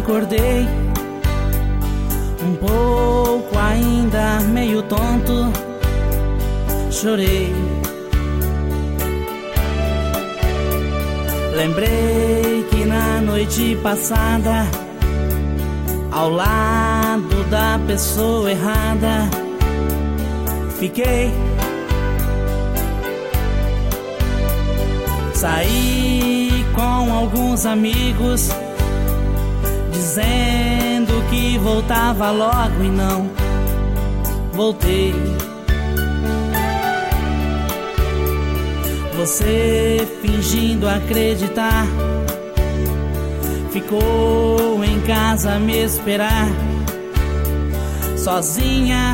acordei um pouco ainda meio tonto, chorei. Lembrei que na noite passada, ao lado da pessoa errada, fiquei. Saí com alguns amigos, dizendo que voltava logo e não voltei. Você fingindo acreditar, ficou em casa a me esperar, sozinha.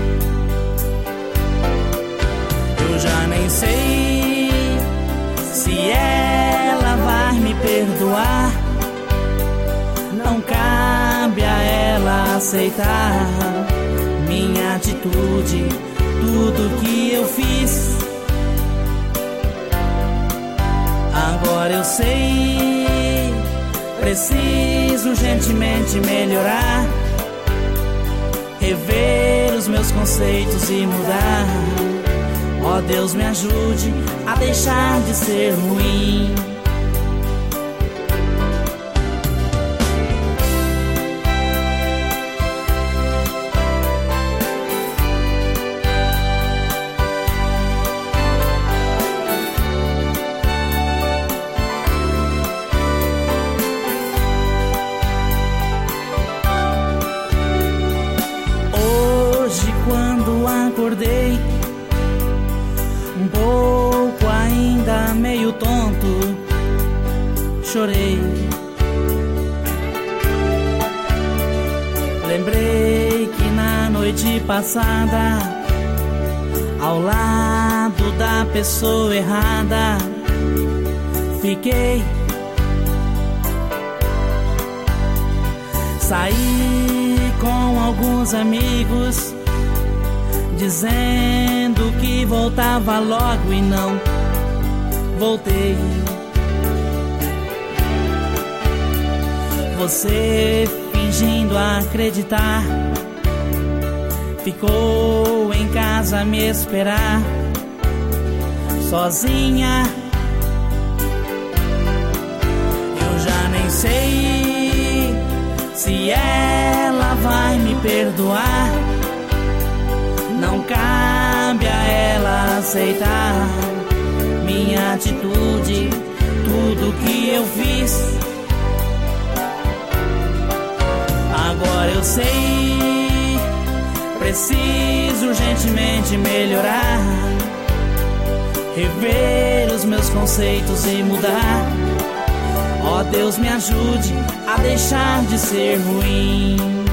Eu já nem sei se ela vai me perdoar. Não cabe a ela aceitar minha atitude, tudo que eu fiz. Agora eu sei, preciso urgentemente melhorar, rever os meus conceitos e mudar. Ó Deus, me ajude a deixar de ser ruim. Quando acordei um pouco ainda meio tonto, chorei. Lembrei que na noite passada, ao lado da pessoa errada, fiquei. Saí com alguns amigos, dizendo que voltava logo e não voltei. Você fingindo acreditar, ficou em casa a me esperar, sozinha. Eu já nem sei se ela vai me perdoar. Não cabe a ela aceitar minha atitude, tudo que eu fiz. Agora eu sei, preciso urgentemente melhorar, rever os meus conceitos e mudar. Ó Deus, me ajude a deixar de ser ruim.